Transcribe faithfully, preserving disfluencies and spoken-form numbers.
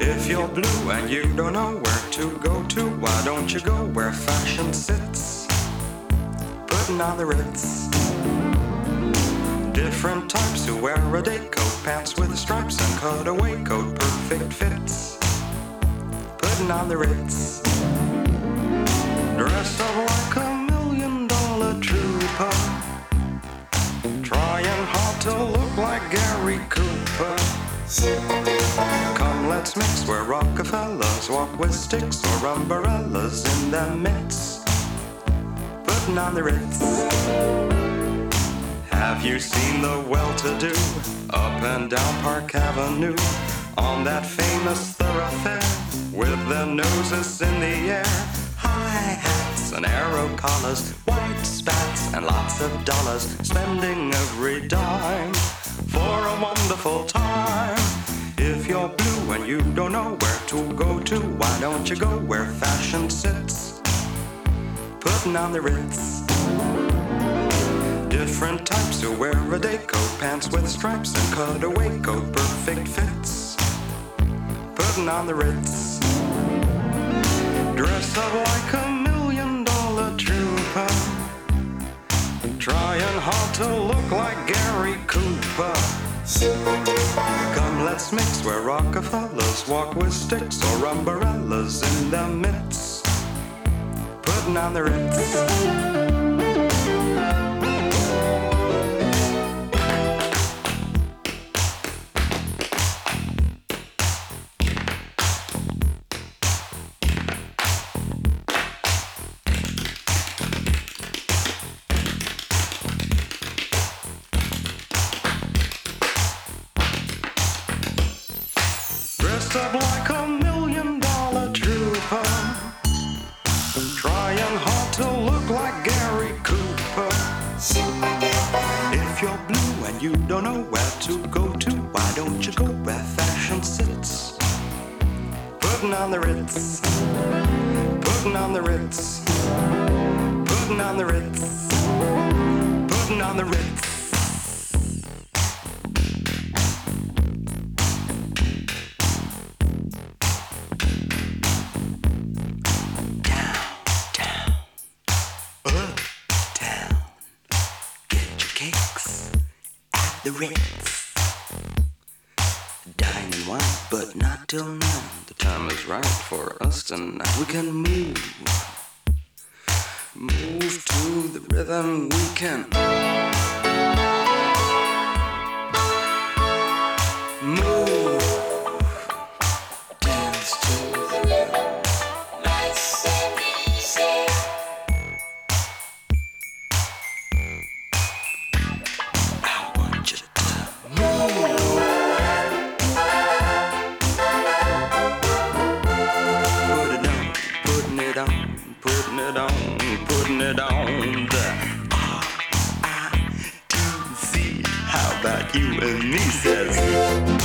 If you're blue and you don't know where to go to, why don't you go where fashion sits? Putting on the Ritz. Different types who wear a day coat, pants with stripes and cutaway coat, perfect fits. Putting on the Ritz. Dressed up like a million dollar trooper, trying hard to look like Gary Cooper. Come, let's mix where Rockefellers walk with sticks or umbrellas in their midst. Putting on the Ritz. Have you seen the well-to-do up and down Park Avenue on that famous thoroughfare with their noses in the air? High hats and arrow collars, white spats and lots of dollars, spending every dime for a wonderful time. If you're blue and you don't know where to go to, why don't you go where fashion sits? Putting on the Ritz. Different types who wear a day coat, pants with stripes and cutaway coat, perfect fits. Putting on the Ritz. Dress up like a million dollar trooper, trying hard to look like Gary Cooper. Come, let's mix where Rockefellers walk with sticks or umbrellas in their midst. Putting on the Ritz. Dressed up like a million dollar trooper, trying hard to look like Gary Cooper. If you're blue and you don't know where to go to, why don't you go where fashion sits? Putting on the Ritz. Putting on the Ritz. Putting on the Ritz. Putting on the Ritz. Cakes at the Ritz. Dine and wine, but not till nine. The time is right for us tonight. We can move, move to the rhythm. We can move, dance to the rhythm. Nice and easy. Putting it on, putting it on the R I T C. How about you and me, says